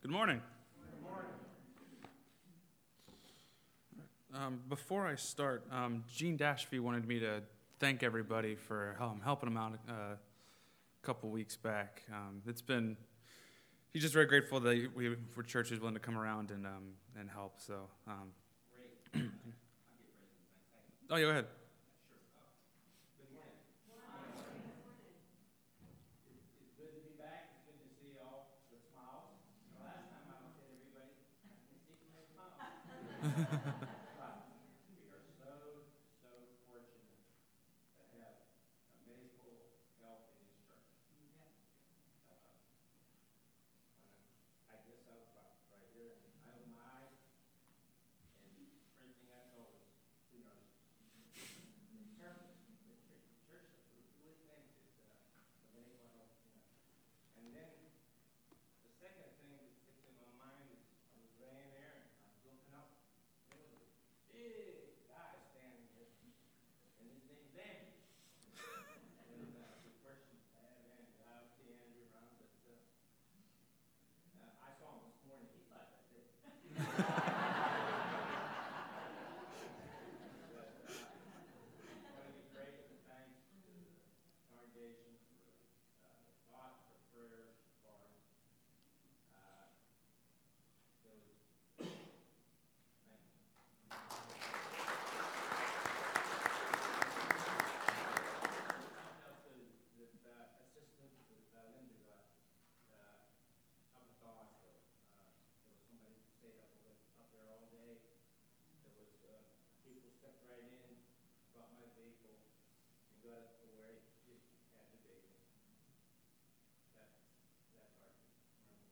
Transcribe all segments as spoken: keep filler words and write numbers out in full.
Good morning. Good morning. Um, before I start, um, Gene Dashby wanted me to thank everybody for um, helping him out uh, a couple weeks back. Um, it's been, he's just very grateful that we, for church is willing to come around and um, and help. So, um, Great. oh, yeah, go ahead. we are so, so fortunate to have a medical help in this church. Uh, I guess I was right here, and I open my eyes, and first thing I saw was two nurses. The church, the church, the church really thinks it's uh, a medical help. You know. And then the second thing that sticks in my mind is I was laying there, and I was looking up. There was a big guy standing there, and his name's Andy. and uh, the question I have Andy, I see Andy around, but uh, uh, I saw him this morning. He's like that big. but, uh, I want to give praise and thanks to the congregation for uh, the thoughts, the prayers, for uh, there was. Thank you. Something else that, that uh, assistant with uh, Linda got uh, up at the hospital. Uh, there was somebody who stayed up, with, up there all day. There was uh, people stepped right in, brought my vehicle, and got it to where he had the baby. That, that's hard to remember.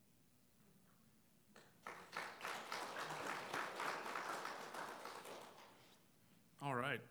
All right.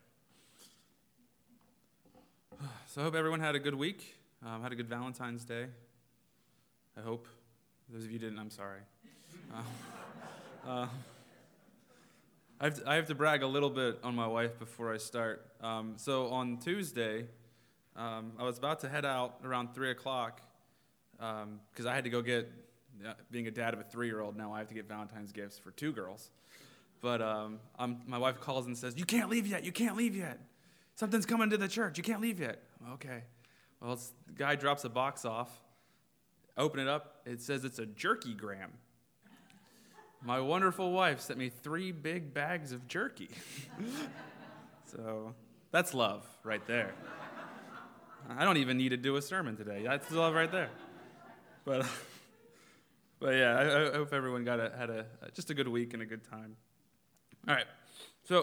So I hope everyone had a good week, um, had a good Valentine's Day. I hope. Those of you who didn't, I'm sorry. Uh, uh, I, have to, I have to brag a little bit on my wife before I start. Um, so on Tuesday, um, I was about to head out around three o'clock because um, I had to go get, uh, being a dad of a three-year-old, now I have to get Valentine's gifts for two girls. But um, I'm, my wife calls and says, "You can't leave yet, you can't leave yet. Something's coming to the church, you can't leave yet." Okay. Well, it's, the guy drops a box off. Open it up. It says it's a jerky gram. My wonderful wife sent me three big bags of jerky. So that's love right there. I don't even need to do a sermon today. That's love right there. But, but yeah, I, I hope everyone got a, had a just a good week and a good time. All right. So,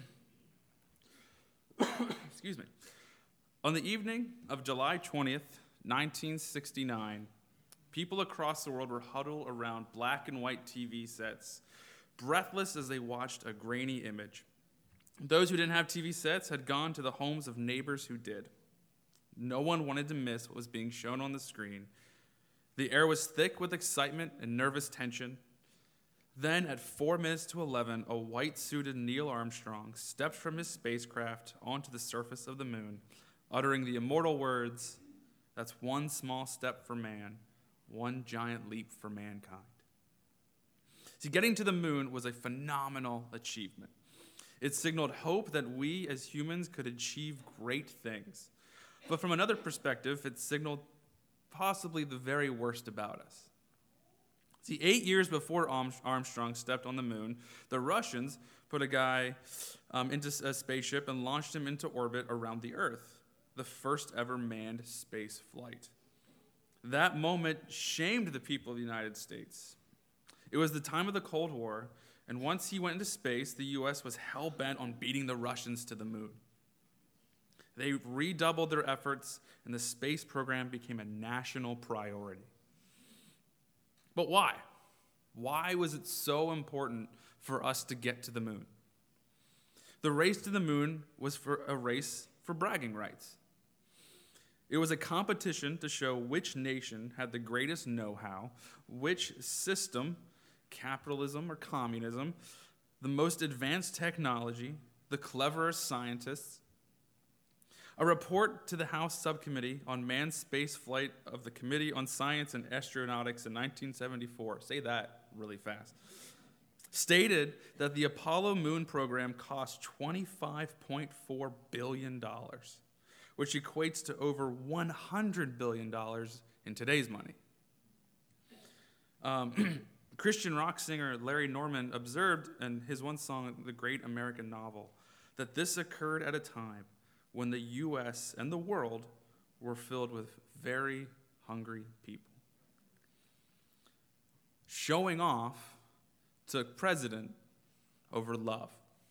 excuse me. On the evening of July twentieth, nineteen sixty-nine, people across the world were huddled around black and white T V sets, breathless as they watched a grainy image. Those who didn't have T V sets had gone to the homes of neighbors who did. No one wanted to miss what was being shown on the screen. The air was thick with excitement and nervous tension. Then, at four minutes to eleven, a white-suited Neil Armstrong stepped from his spacecraft onto the surface of the moon, uttering the immortal words, "That's one small step for man, one giant leap for mankind." See, getting to the moon was a phenomenal achievement. It signaled hope that we as humans could achieve great things. But from another perspective, it signaled possibly the very worst about us. See, eight years before Armstrong stepped on the moon, the Russians put a guy um, into a spaceship and launched him into orbit around the Earth, the first ever manned space flight. That moment shamed the people of the United States. It was the time of the Cold War, and once he went into space, the U S was hell-bent on beating the Russians to the moon. They redoubled their efforts, and the space program became a national priority. But why? Why was it so important for us to get to the moon? The race to the moon was for a race for bragging rights. It was a competition to show which nation had the greatest know-how, which system, capitalism or communism, the most advanced technology, the cleverest scientists. A report to the House Subcommittee on Manned Space Flight of the Committee on Science and Astronautics in nineteen seventy-four, say that really fast, stated that the Apollo moon program cost twenty-five point four billion dollars, which equates to over one hundred billion dollars in today's money. Um, Christian rock singer Larry Norman observed in his one song, The Great American Novel, that this occurred at a time when the U S and the world were filled with very hungry people. Showing off took precedent over love.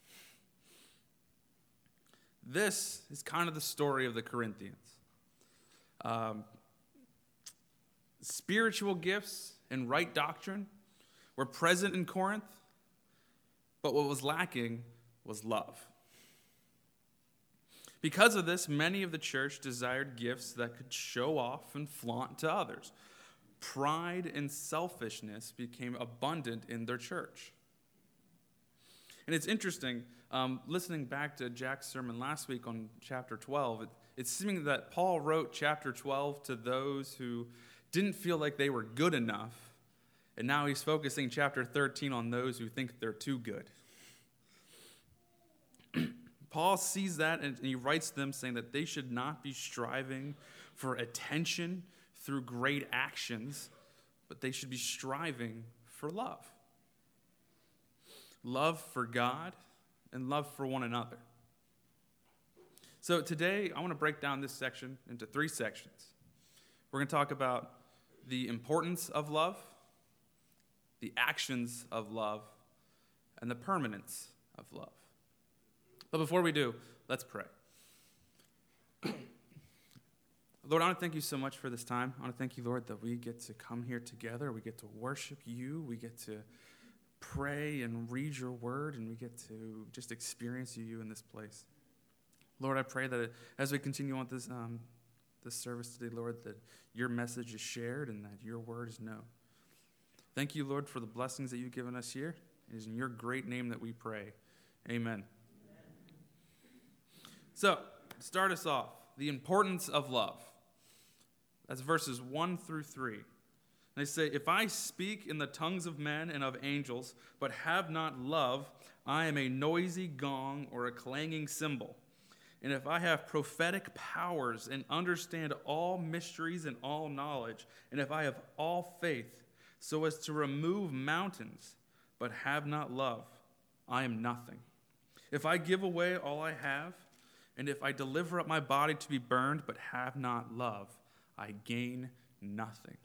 This is kind of the story of the Corinthians. Um, spiritual gifts and right doctrine were present in Corinth, but what was lacking was love. Because of this, many of the church desired gifts that could show off and flaunt to others. Pride and selfishness became abundant in their church. And it's interesting, um, listening back to Jack's sermon last week on chapter twelve, it, it's seeming that Paul wrote chapter twelve to those who didn't feel like they were good enough, and now he's focusing chapter thirteen on those who think they're too good. Paul sees that and he writes them saying that they should not be striving for attention through great actions, but they should be striving for love. Love for God and love for one another. So today, I want to break down this section into three sections. We're going to talk about the importance of love, the actions of love, and the permanence of love. But before we do, let's pray. Lord, I want to thank you so much for this time. I want to thank you, Lord, that we get to come here together. We get to worship you. We get to pray and read your word, and we get to just experience you in this place. Lord, I pray that as we continue on this, um, this service today, Lord, that your message is shared and that your word is known. Thank you, Lord, for the blessings that you've given us here. It is in your great name that we pray. Amen. So, to start us off, the importance of love. That's verses one through three. They say, if I speak in the tongues of men and of angels, but have not love, I am a noisy gong or a clanging cymbal. And if I have prophetic powers and understand all mysteries and all knowledge, and if I have all faith so as to remove mountains, but have not love, I am nothing. If I give away all I have, and if I deliver up my body to be burned, but have not love, I gain nothing.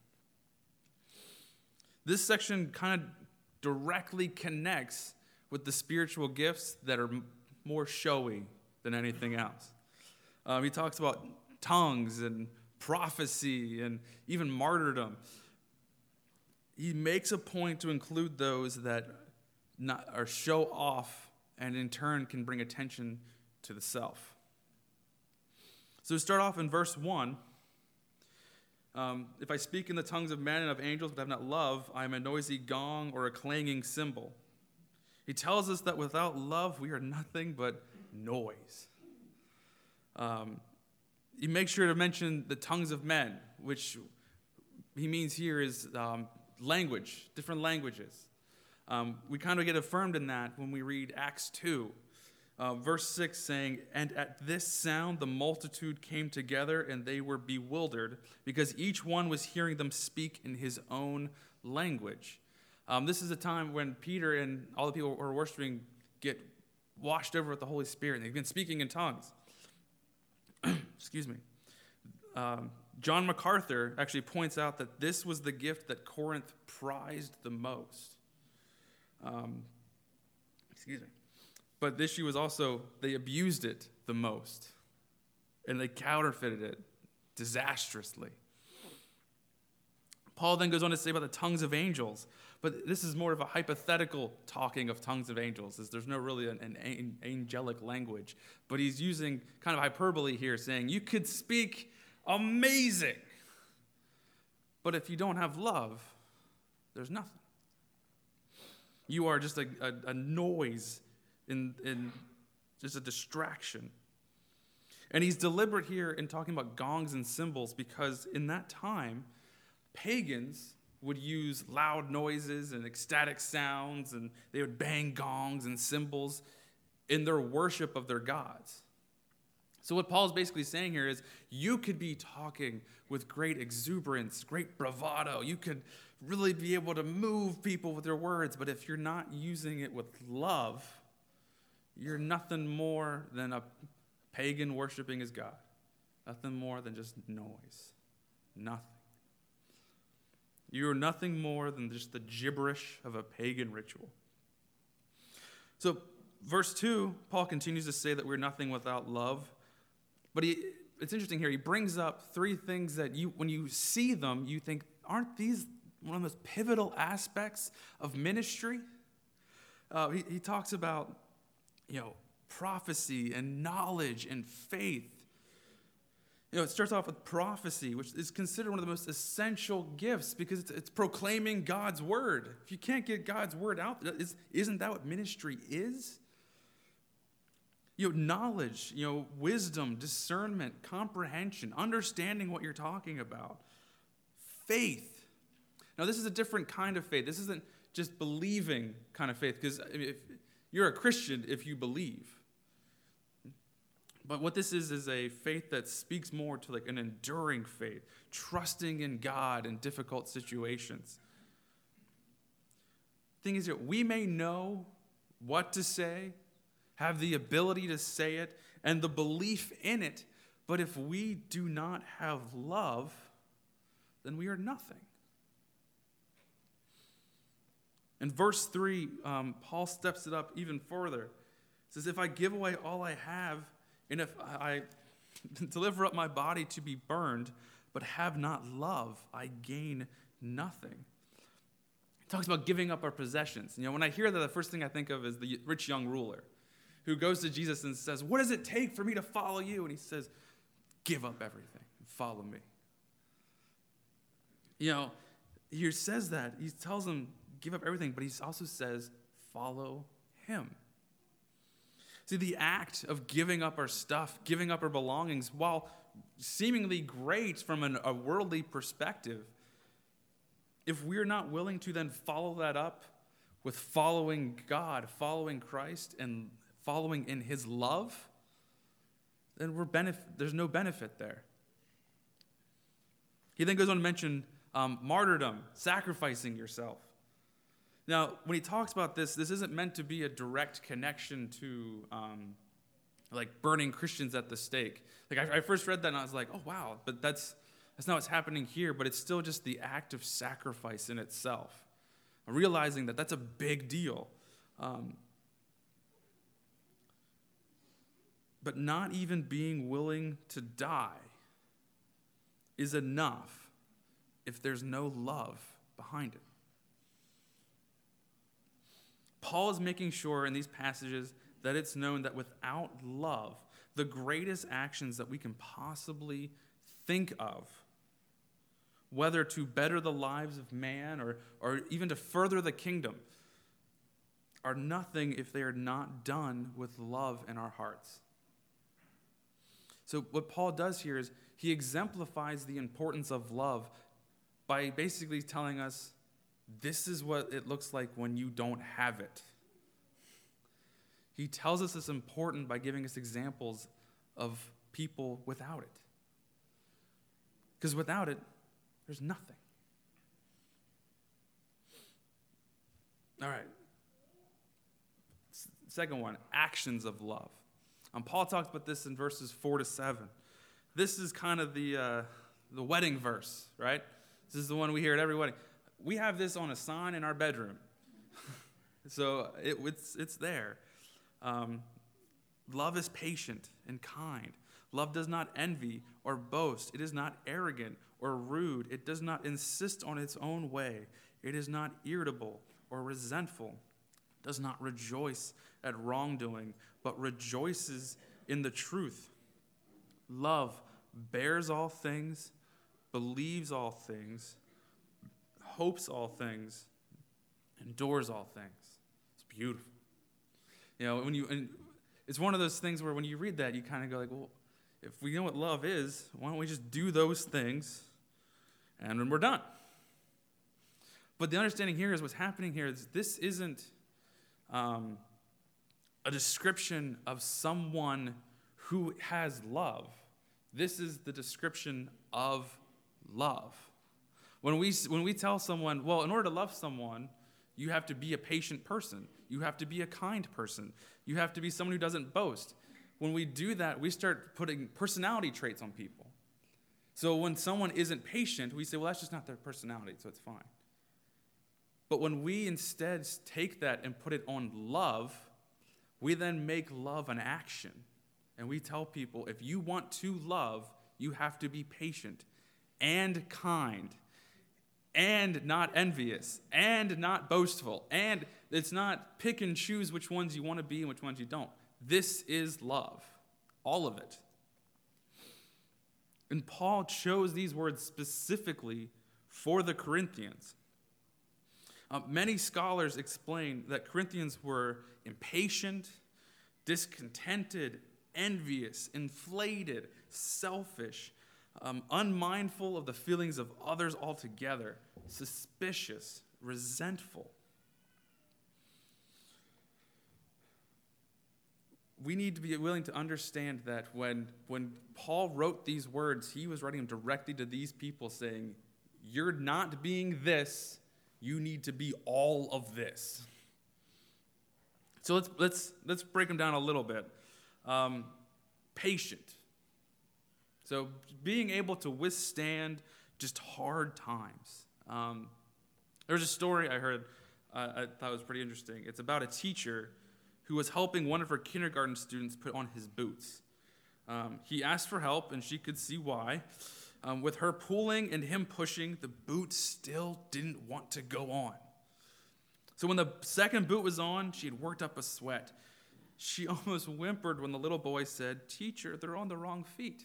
This section kind of directly connects with the spiritual gifts that are more showy than anything else. Um, he talks about tongues and prophecy and even martyrdom. He makes a point to include those that not, are show off and in turn can bring attention to the self. So to start off in verse one, um, if I speak in the tongues of men and of angels but have not love, I am a noisy gong or a clanging cymbal. He tells us that without love, we are nothing but noise. Um, he makes sure to mention the tongues of men, which he means here is um, language, different languages. Um, we kind of get affirmed in that when we read Acts two. Uh, verse six saying, and at this sound the multitude came together and they were bewildered because each one was hearing them speak in his own language. Um, this is a time when Peter and all the people who are worshiping get washed over with the Holy Spirit. And they've been speaking in tongues. Excuse me. Um, John MacArthur actually points out that this was the gift that Corinth prized the most. Um, excuse me. But the issue was also they abused it the most. And they counterfeited it disastrously. Paul then goes on to say about the tongues of angels. But this is more of a hypothetical talking of tongues of angels, as there's no really an, an angelic language. But he's using kind of hyperbole here, saying you could speak amazing. But if you don't have love, there's nothing. You are just a, a, a noise in, in just a distraction. And he's deliberate here in talking about gongs and cymbals because in that time, pagans would use loud noises and ecstatic sounds, and they would bang gongs and cymbals in their worship of their gods. So what Paul's basically saying here is you could be talking with great exuberance, great bravado. You could really be able to move people with your words, but if you're not using it with love, you're nothing more than a pagan worshiping his God. Nothing more than just noise. Nothing. You are nothing more than just the gibberish of a pagan ritual. So, verse two, Paul continues to say that we're nothing without love. But he, it's interesting here. He brings up three things that you, when you see them, you think, aren't these one of the most pivotal aspects of ministry? Uh, he, he talks about, you know, prophecy and knowledge and faith. You know, it starts off with prophecy, which is considered one of the most essential gifts because it's, it's proclaiming God's word. If you can't get God's word out, is, isn't that what ministry is? You know, knowledge, you know, wisdom, discernment, comprehension, understanding what you're talking about. Faith. Now, this is a different kind of faith. This isn't just believing kind of faith, because if you're a Christian if you believe. But what this is is a faith that speaks more to like an enduring faith, trusting in God in difficult situations. The thing is that we may know what to say, have the ability to say it, and the belief in it, but if we do not have love, then we are nothing. In verse three, um, Paul steps it up even further. He says, if I give away all I have, and if I deliver up my body to be burned, but have not love, I gain nothing. He talks about giving up our possessions. You know, when I hear that, the first thing I think of is the rich young ruler who goes to Jesus and says, what does it take for me to follow you? And he says, give up everything and follow me. You know, he says that. He tells him, give up everything, but he also says, follow him. See, the act of giving up our stuff, giving up our belongings, while seemingly great from an, a worldly perspective, if we're not willing to then follow that up with following God, following Christ, and following in his love, then we're benef- there's no benefit there. He then goes on to mention um, martyrdom, sacrificing yourself. Now, when he talks about this, this isn't meant to be a direct connection to, um, like, burning Christians at the stake. Like, I, I first read that and I was like, oh, wow, but that's that's not what's happening here, but it's still just the act of sacrifice in itself. Realizing that that's a big deal. Um, but not even being willing to die is enough if there's no love behind it. Paul is making sure in these passages that it's known that without love, the greatest actions that we can possibly think of, whether to better the lives of man or, or even to further the kingdom, are nothing if they are not done with love in our hearts. So what Paul does here is he exemplifies the importance of love by basically telling us, this is what it looks like when you don't have it. He tells us it's important by giving us examples of people without it. Because without it, there's nothing. All right. Second one, actions of love. Um, Paul talks about this in verses four to seven. This is kind of the uh, the wedding verse, right? This is the one we hear at every wedding. We have this on a sign in our bedroom. so it, it's, it's there. Um, love is patient and kind. Love does not envy or boast. It is not arrogant or rude. It does not insist on its own way. It is not irritable or resentful. It does not rejoice at wrongdoing, but rejoices in the truth. Love bears all things, believes all things, hopes all things, endures all things. It's beautiful. You know, when you and it's one of those things where when you read that, you kind of go like, well, if we know what love is, why don't we just do those things and then we're done? But the understanding here is what's happening here is this isn't um, a description of someone who has love. This is the description of love. When we, when we tell someone, well, in order to love someone, you have to be a patient person. You have to be a kind person. You have to be someone who doesn't boast. When we do that, we start putting personality traits on people. So when someone isn't patient, we say, well, that's just not their personality, so it's fine. But when we instead take that and put it on love, we then make love an action. And we tell people, if you want to love, you have to be patient and kind and not envious and not boastful. And it's not pick and choose which ones you want to be and which ones you don't. This is love, all of it. And Paul chose these words specifically for the Corinthians. Uh, many scholars explain that Corinthians were impatient, discontented, envious, inflated, selfish, um, unmindful of the feelings of others altogether, suspicious, resentful. We need to be willing to understand that when, when Paul wrote these words, he was writing them directly to these people saying, you're not being this, you need to be all of this. So let's let's let's break them down a little bit. Um, patient. So being able to withstand just hard times. Um, there was a story I heard uh, I thought was pretty interesting. It's about a teacher who was helping one of her kindergarten students put on his boots. Um, he asked for help, and she could see why. Um, with her pulling and him pushing, the boot still didn't want to go on. So when the second boot was on, she had worked up a sweat. She almost whimpered when the little boy said, "Teacher, they're on the wrong feet."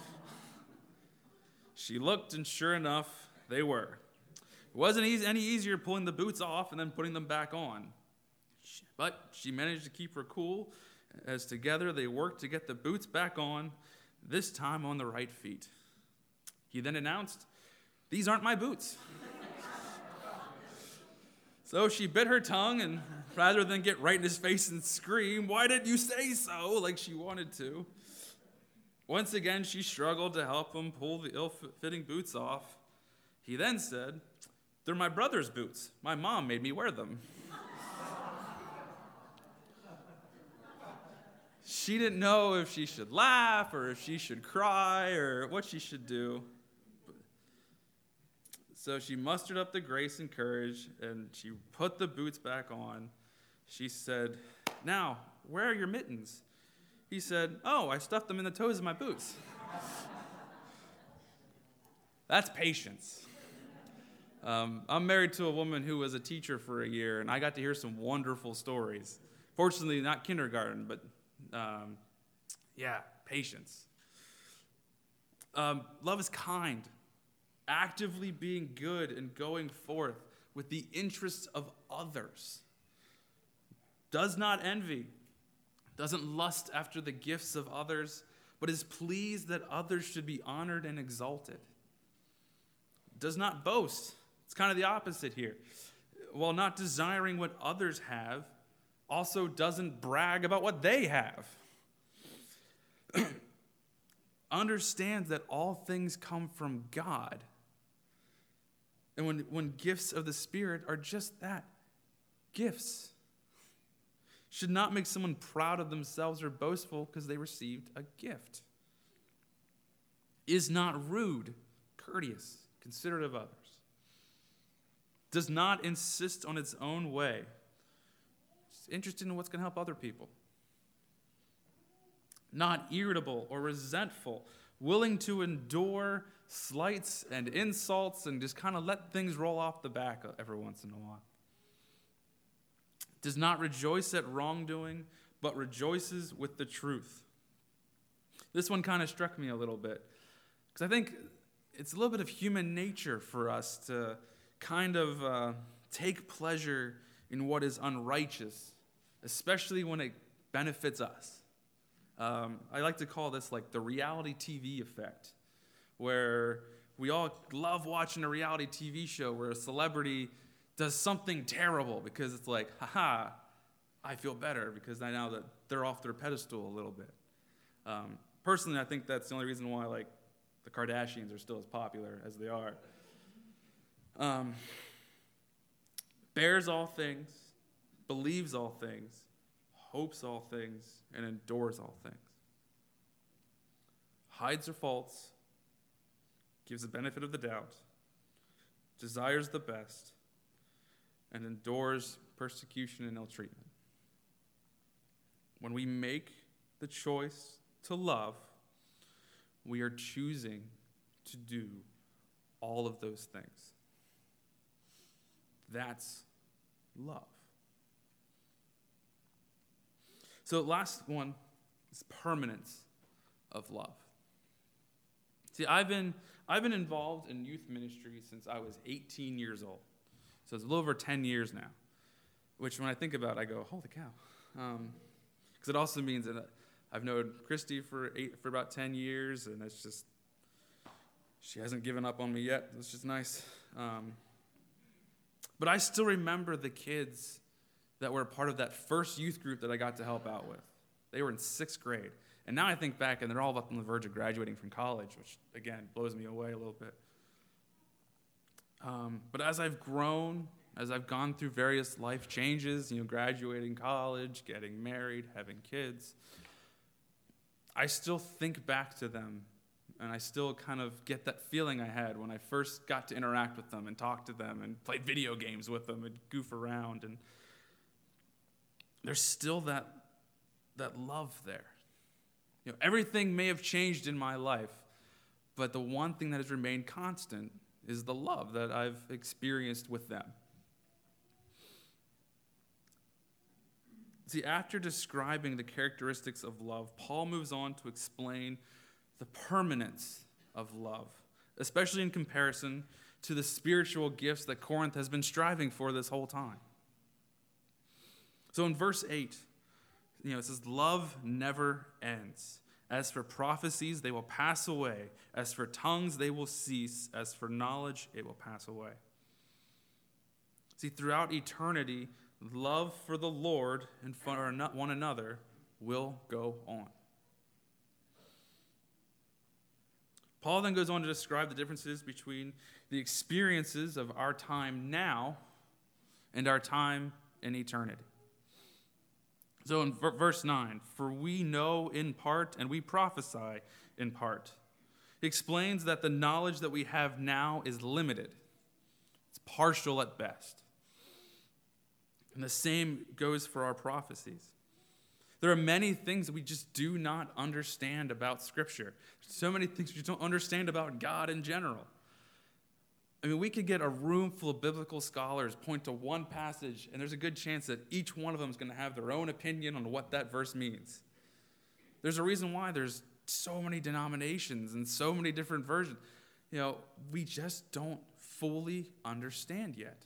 She looked, and sure enough, they were. It wasn't easy, any easier pulling the boots off and then putting them back on. But she managed to keep her cool as together they worked to get the boots back on, this time on the right feet. He then announced, "These aren't my boots." So she bit her tongue, and rather than get right in his face and scream, "Why didn't you say so?" like she wanted to, once again she struggled to help him pull the ill-fitting boots off. He then said, "They're my brother's boots. My mom made me wear them." She didn't know if she should laugh or if she should cry or what she should do. So she mustered up the grace and courage, and she put the boots back on. She said, "Now, where are your mittens?" He said, "Oh, I stuffed them in the toes of my boots." That's patience. Um, I'm married to a woman who was a teacher for a year, and I got to hear some wonderful stories. Fortunately, not kindergarten, but um, yeah, patience. Um, love is kind, actively being good and going forth with the interests of others. Does not envy, doesn't lust after the gifts of others, but is pleased that others should be honored and exalted. Does not boast. It's kind of the opposite here. While not desiring what others have, also doesn't brag about what they have. Understands that all things come from God. And when, when gifts of the Spirit are just that, gifts. Should not make someone proud of themselves or boastful because they received a gift. Is not rude, courteous, considerate of others. Does not insist on its own way. It's interested in what's going to help other people. Not irritable or resentful, willing to endure slights and insults and just kind of let things roll off the back every once in a while. Does not rejoice at wrongdoing, but rejoices with the truth. This one kind of struck me a little bit, because I think it's a little bit of human nature for us to kind of uh, take pleasure in what is unrighteous, especially when it benefits us. Um, I like to call this like the reality T V effect, where we all love watching a reality T V show where a celebrity does something terrible because it's like, haha, I feel better because I know that they're off their pedestal a little bit. Um, personally, I think that's the only reason why like the Kardashians are still as popular as they are. Um, bears all things, believes all things, hopes all things, and endures all things. Hides her faults, gives the benefit of the doubt, desires the best, and endures persecution and ill treatment. When we make the choice to love, we are choosing to do all of those things. That's love. So last one is permanence of love. See, I've been I've been involved in youth ministry since I was eighteen years old. So it's a little over ten years now, which when I think about it, I go, holy cow. Um, because it also means that I've known Christy for eight, for about ten years, and it's just, she hasn't given up on me yet. It's just nice. Um, but I still remember the kids that were a part of that first youth group that I got to help out with. They were in sixth grade. And now I think back, and they're all up on the verge of graduating from college, which, again, blows me away a little bit. Um, but as I've grown, as I've gone through various life changes, you know, graduating college, getting married, having kids, I still think back to them, and I still kind of get that feeling I had when I first got to interact with them and talk to them and played video games with them and goof around. And there's still that, that love there. You know, everything may have changed in my life, but the one thing that has remained constant is the love that I've experienced with them. See, after describing the characteristics of love, Paul moves on to explain the permanence of love, especially in comparison to the spiritual gifts that Corinth has been striving for this whole time. So in verse eight, you know, it says, love never ends. As for prophecies, they will pass away. As for tongues, they will cease. As for knowledge, it will pass away. See, throughout eternity, love for the Lord and for one another will go on. Paul then goes on to describe the differences between the experiences of our time now and our time in eternity. So in verse nine, for we know in part and we prophesy in part. He explains that the knowledge that we have now is limited. It's partial at best. And the same goes for our prophecies. There are many things that we just do not understand about Scripture. So many things we just don't understand about God in general. I mean, we could get a room full of biblical scholars, point to one passage, and there's a good chance that each one of them is going to have their own opinion on what that verse means. There's a reason why there's so many denominations and so many different versions. You know, we just don't fully understand yet.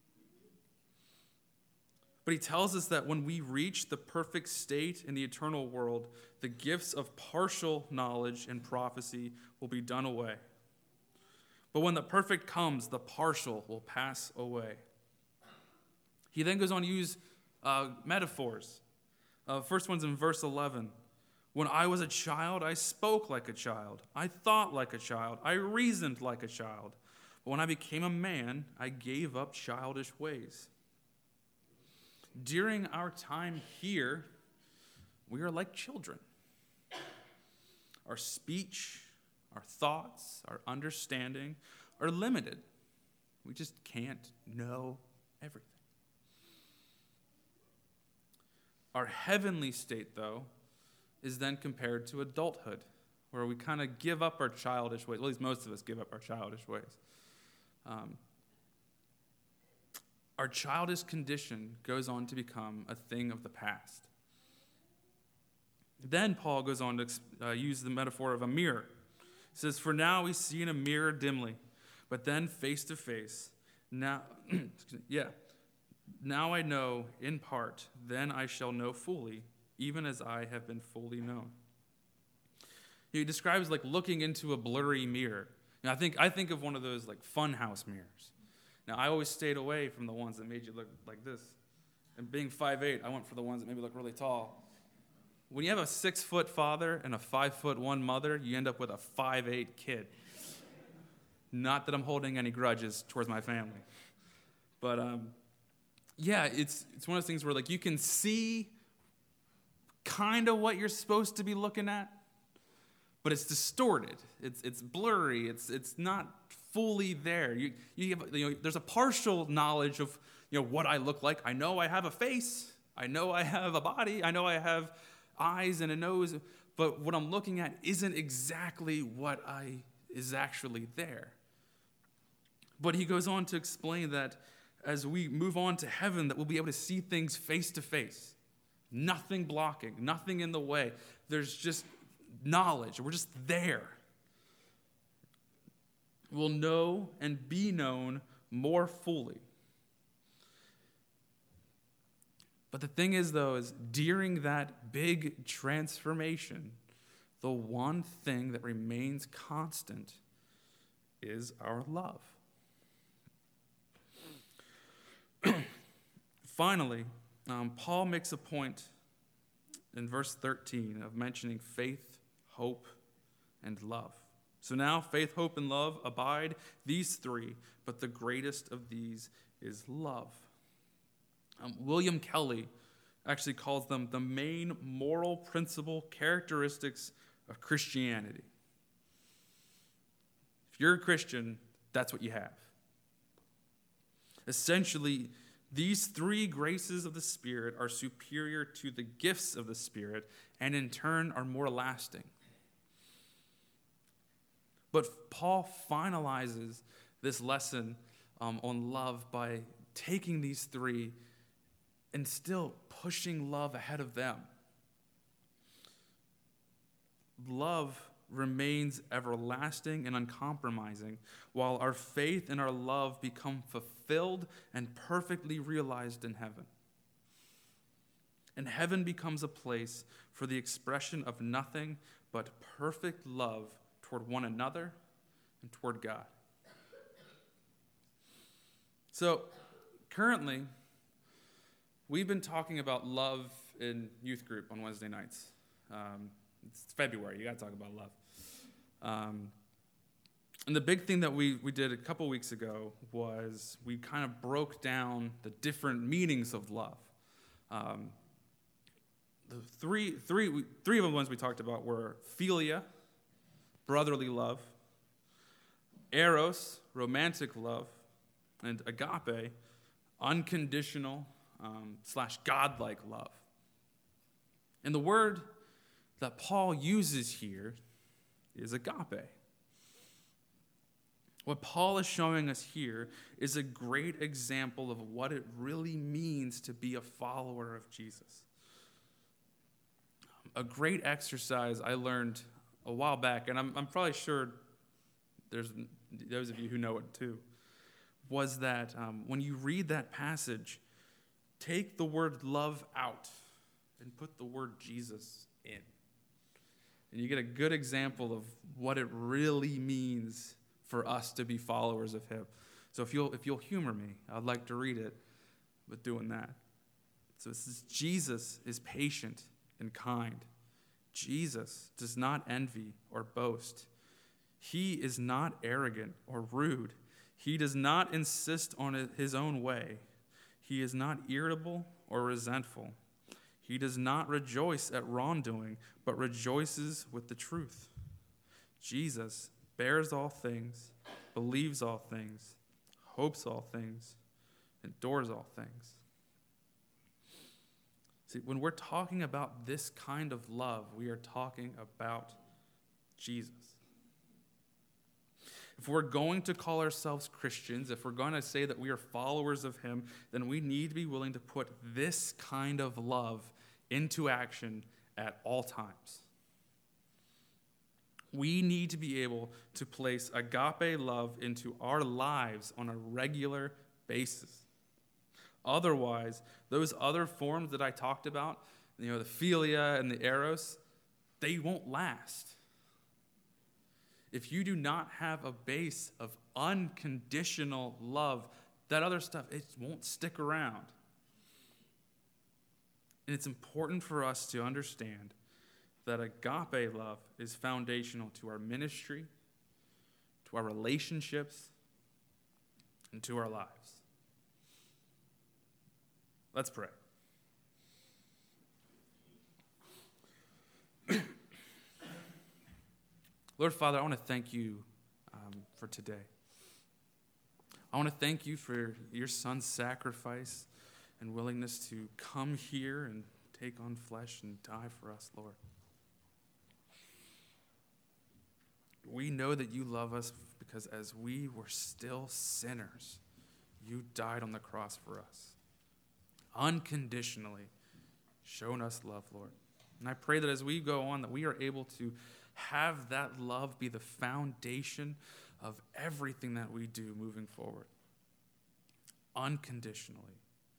But he tells us that when we reach the perfect state in the eternal world, the gifts of partial knowledge and prophecy will be done away. But when the perfect comes, the partial will pass away. He then goes on to use uh, metaphors. Uh, first one's in verse eleven. When I was a child, I spoke like a child. I thought like a child. I reasoned like a child. But when I became a man, I gave up childish ways. During our time here, we are like children. Our speech, our thoughts, our understanding are limited. We just can't know everything. Our heavenly state, though, is then compared to adulthood, where we kind of give up our childish ways. Well, at least most of us give up our childish ways. Um, our childish condition goes on to become a thing of the past. Then Paul goes on to uh, use the metaphor of a mirror. He says, for now we see in a mirror dimly, but then face to face. Now, yeah, now I know in part, then I shall know fully, even as I have been fully known. He describes like looking into a blurry mirror. You know, I think I think of one of those like funhouse mirrors. Now, I always stayed away from the ones that made you look like this. And being five eight, I went for the ones that made me look really tall. When you have a six-foot father and a five-foot one mother, you end up with a five eight kid. Not that I'm holding any grudges towards my family. But, um, yeah, it's it's one of those things where, like, you can see kind of what you're supposed to be looking at, but it's distorted. It's it's blurry. It's it's not fully there. You you, have, you know, there's a partial knowledge of, you know, what I look like. I know I have a face. I know I have a body. I know I have eyes and a nose. But what I'm looking at isn't exactly what I is actually there. But he goes on to explain that as we move on to heaven, that we'll be able to see things face to face. Nothing blocking, nothing in the way. There's just knowledge. We're just there. We'll know and be known more fully. But the thing is, though, is during that big transformation, the one thing that remains constant is our love. Finally, um, Paul makes a point in verse thirteen of mentioning faith, hope, and love. So now faith, hope, and love abide, these three, but the greatest of these is love. Um, William Kelly actually calls them the main moral principle characteristics of Christianity. If you're a Christian, that's what you have. Essentially, these three graces of the Spirit are superior to the gifts of the Spirit and in turn are more lasting. But Paul finalizes this lesson um, on love by taking these three and still pushing love ahead of them. Love remains everlasting and uncompromising, while our faith and our love become fulfilled and perfectly realized in heaven. And heaven becomes a place for the expression of nothing but perfect love toward one another and toward God. So, currently, we've been talking about love in youth group on Wednesday nights. Um, it's February. You got to talk about love. Um, and the big thing that we, we did a couple weeks ago was we kind of broke down the different meanings of love. Um, the three, three, three of the ones we talked about were philia, brotherly love, eros, romantic love, and agape, unconditional um, slash godlike love. And the word that Paul uses here is agape. What Paul is showing us here is a great example of what it really means to be a follower of Jesus. A great exercise I learned a while back, and I'm, I'm probably sure there's those of you who know it too, was that um, when you read that passage, take the word love out and put the word Jesus in. And you get a good example of what it really means for us to be followers of him. So if you'll if you'll humor me, I'd like to read it with doing that. So it says, Jesus is patient and kind. Jesus does not envy or boast. He is not arrogant or rude. He does not insist on his own way. He is not irritable or resentful. He does not rejoice at wrongdoing, but rejoices with the truth. Jesus bears all things, believes all things, hopes all things, endures all things. See, when we're talking about this kind of love, we are talking about Jesus. If we're going to call ourselves Christians, if we're going to say that we are followers of him, then we need to be willing to put this kind of love into action at all times. We need to be able to place agape love into our lives on a regular basis. Otherwise, those other forms that I talked about, you know, the philia and the eros, they won't last. if you do not have a base of unconditional love, that other stuff, it won't stick around. And it's important for us to understand that agape love is foundational to our ministry, to our relationships, and to our lives. Let's pray. Lord Father, I want to thank you um, for today. I want to thank you for your son's sacrifice and willingness to come here and take on flesh and die for us, Lord. We know that you love us because as we were still sinners, you died on the cross for us. Unconditionally shown us love, Lord. And I pray that as we go on, that we are able to have that love be the foundation of everything that we do moving forward. Unconditionally.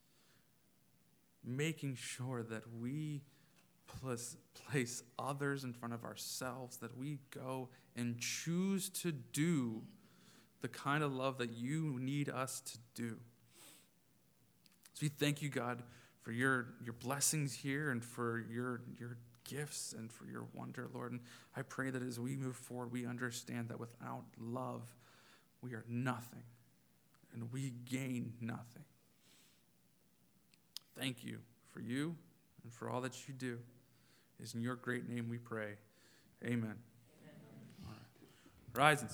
Making sure that we place, place others in front of ourselves, that we go and choose to do the kind of love that you need us to do. So we thank you, God, for your, your blessings here and for your, your gifts and for your wonder, Lord. And I pray that as we move forward, we understand that without love, we are nothing and we gain nothing. Thank you for you and for all that you do. It is in your great name we pray. Amen. Amen. All right. Rise and